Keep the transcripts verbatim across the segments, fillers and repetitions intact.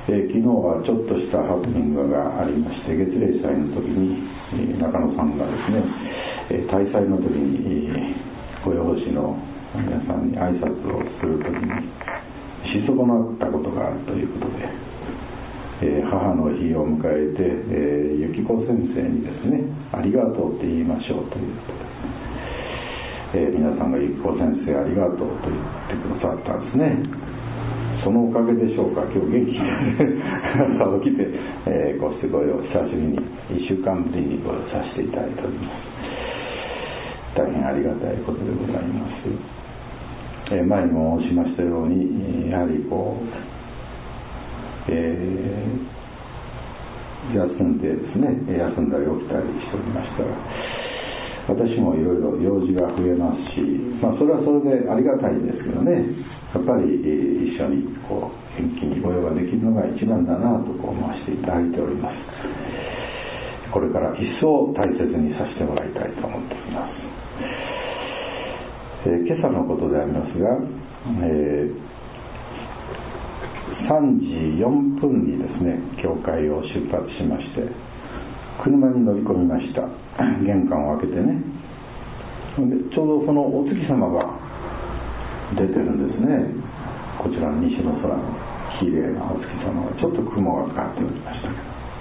えー、昨日はちょっとしたハプニングがありまして、月例祭の時に、えー、中野さんがですね、えー、大祭の時に、えー、御用仕の皆さんに挨拶をする時にし損なったことがあるということで、えー、母の日を迎えて、えー、ゆきこ先生にですね、ありがとうって言いましょうということで、えー、皆さんがゆきこ先生ありがとうと言ってくださったんですね。そのおかげでしょうか、今日元気に朝起きて、えー、こうしてご用、久しぶりにいっしゅうかんぶりにご用させていただいております。大変ありがたいことでございます。えー、前にも申しましたように、やはりこう、えー、休んでですね、休んだり起きたりしておりましたら、私もいろいろ用事が増えますし、まあ、それはそれでありがたいんですけどね、やっぱり一緒にこう元気に御用ができるのが一番だなとこう思わせていただいております。これから一層大切にさせてもらいたいと思っております。えー、今朝のことでありますが、えー、さんじよんぷんにですね、教会を出発しまして、車に乗り込みました。玄関を開けてね、でちょうどそのお月様が出てるんですね。こちらの西の空のきれいなお月様が、ちょっと雲がかかっておりました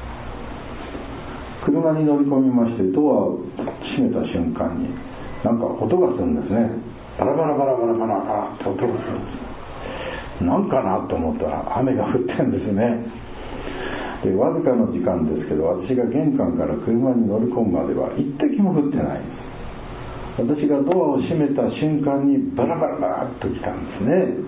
けど、車に乗り込みまして、ドアを閉めた瞬間になんか音がするんですね。バラバラバラバラバラバラって音がするんです。なんかなと思ったら雨が降ってるんですね。でわずかの時間ですけど、私が玄関から車に乗り込むまでは一滴も降ってないんです。私がドアを閉めた瞬間にバラバラバラっと来たんですね。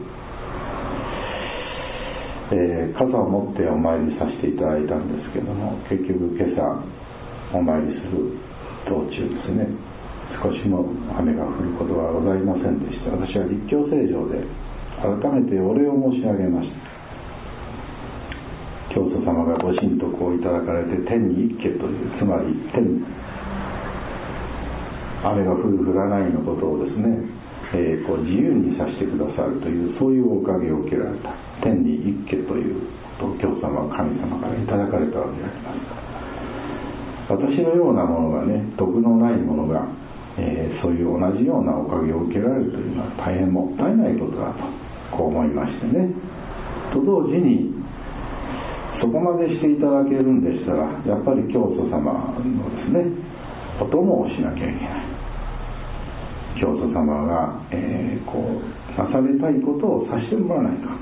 えー、傘を持ってお参りさせていただいたんですけども、結局今朝お参りする道中ですね、少しも雨が降ることはございませんでした。私は立教聖場で改めてお礼を申し上げました。教祖様がご神徳をいただかれて天に一家という、つまり天雨が降る降らないのことをですね、えー、こう自由にさせてくださるという、そういうおかげを受けられた天に一家ということを教祖様は神様からいただかれたわけであります。私のようなものがね、徳のないものが、えー、そういう同じようなおかげを受けられるというのは大変もったいないことだとこう思いましてね。と同時にそこまでしていただけるんでしたら、やっぱり教祖様のですね、お供をしなきゃいけない。教祖様が、えー、こうなされたいことをさせてもらわないか。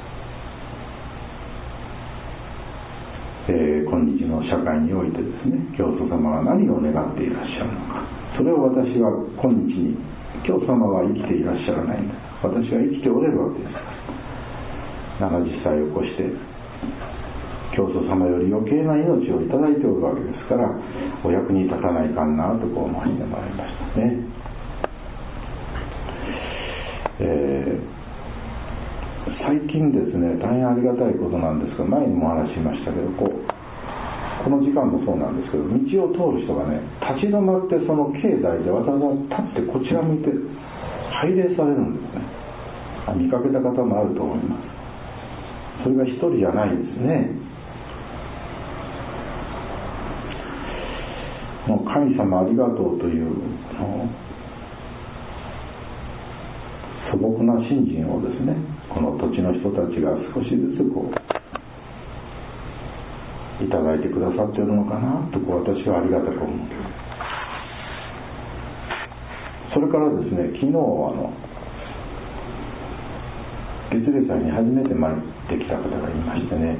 えー、今日の社会においてですね、教祖様が何を願っていらっしゃるのか、それを私は今日に、教祖様は生きていらっしゃらないんだ、私は生きておれるわけですから、ななじゅっさいを越して教祖様より余計な命をいただいておるわけですから、お役に立たないかんなとこう思わせてもらいましたね。えー、最近ですね、大変ありがたいことなんですが、前にもお話ししましたけど、こうこの時間もそうなんですけど、道を通る人がね、立ち止まってその境内でわざわざ立ってこちら向いて拝礼されるんですね。見かけた方もあると思います。それが一人じゃないんですね。もう神様ありがとうという素朴な信心をですね、この土地の人たちが少しずつこういただいてくださっているのかなとこう私はありがたく思う。それからですね、昨日あの月例祭に初めて参ってきた方がいましてね、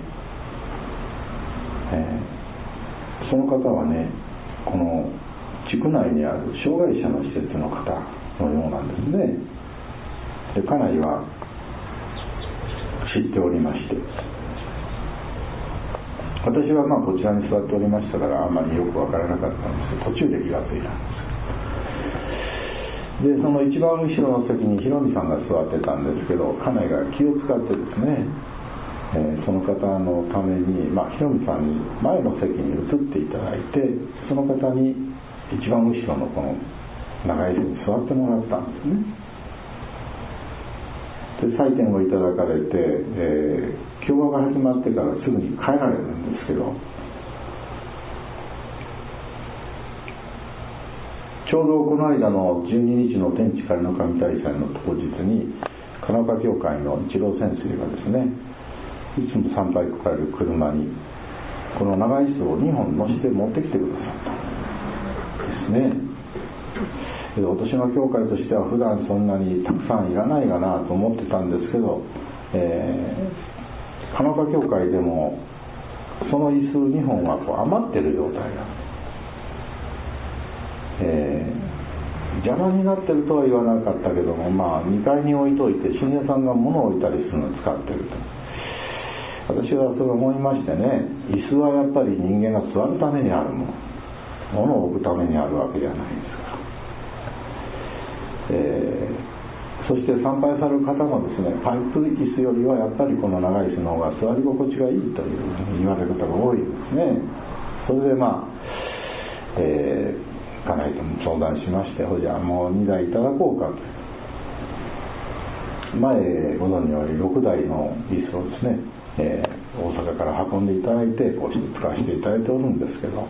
えー、その方はね、この地区内にある障害者の施設の方のようなんですね。で家内は知っておりまして、私はまあこちらに座っておりましたからあんまりよくわからなかったんですけど、途中で気がついたんです。でその一番後ろの席にひろみさんが座ってたんですけど、家内が気を使ってですね、えー、その方のために、まあ、ひろみさんに前の席に移っていただいて、その方に一番後ろのこの長い席に座ってもらったんですね。で採点をいただかれて、えー、 共和が始まってからすぐに帰られるんですけど、ちょうどこの間のじゅうににちの天地仮の神大祭の当日に金岡教会の一郎先生がですね、いつも参拝来られる車にこの長い椅子をにほん乗せて持ってきてくださったんですね。私の教会としては普段そんなにたくさんいらないかなと思ってたんですけど、えー、金岡教会でもその椅子にほんはこう余ってる状態だ、えー、邪魔になってるとは言わなかったけども、まあにかいに置いといて信者さんが物を置いたりするのを使ってると、私はそれを思いましてね、椅子はやっぱり人間が座るためにあるもの、物を置くためにあるわけじゃないですから、えー、そして参拝される方もですね、パイプ椅子よりはやっぱりこの長い椅子の方が座り心地がいいという言われる方が多いですね。それでまあ、えー、家内とも相談しまして、ほじゃあもうにだいいただこうかと。前ご存知のようにろくだいの椅子をですね、えー、大阪から運んでいただいてこうして使わせていただいておるんですけど、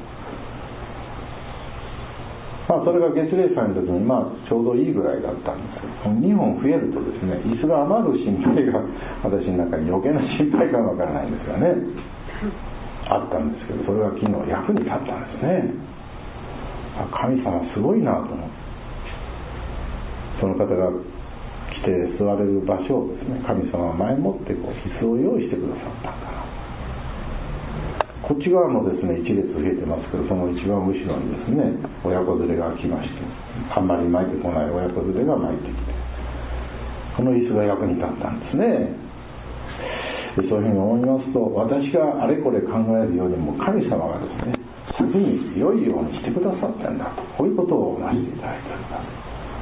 まあ、それが月例祭の時にまあちょうどいいぐらいだったんですけど、にほん増えるとですね、椅子が余る心配が私の中に余計な心配かわからないんですがね、あったんですけど、それが昨日役に立ったんですね。神様すごいなと思って、その方が来て座れる場所をですね、神様は前もってこう椅子を用意してくださったんだな。こっち側もですね一列増えてますけど、その一番後ろにですね親子連れが来まして、あんまり巻いてこない親子連れが巻いてきて、この椅子が役に立ったんですね。でそういうふうに思いますと、私があれこれ考えるよりも神様がですね先に良いようにしてくださってんだと、こういうことをなしていただいております。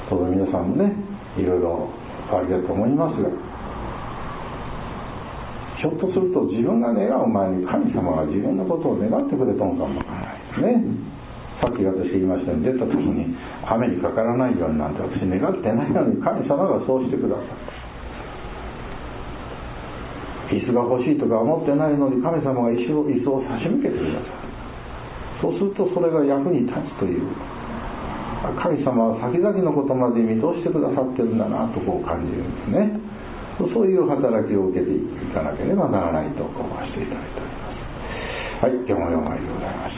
どうぞ皆さんもねいろいろおありだと思いますが、ひょっとすると自分が願う前に神様が自分のことを願ってくれたのかもわからないですね。さっき私言いましたように、出た時に雨にかからないようになんて私願ってないのに神様がそうしてくださった。椅子が欲しいとか思ってないのに神様が椅子を、椅子を差し向けてくださる。そうするとそれが役に立つという、神様は先々のことまで見通してくださってるんだなとこう感じるんですね。そういう働きを受けていかなければならないと思わせていただいております。はい、今日もようまいでございました。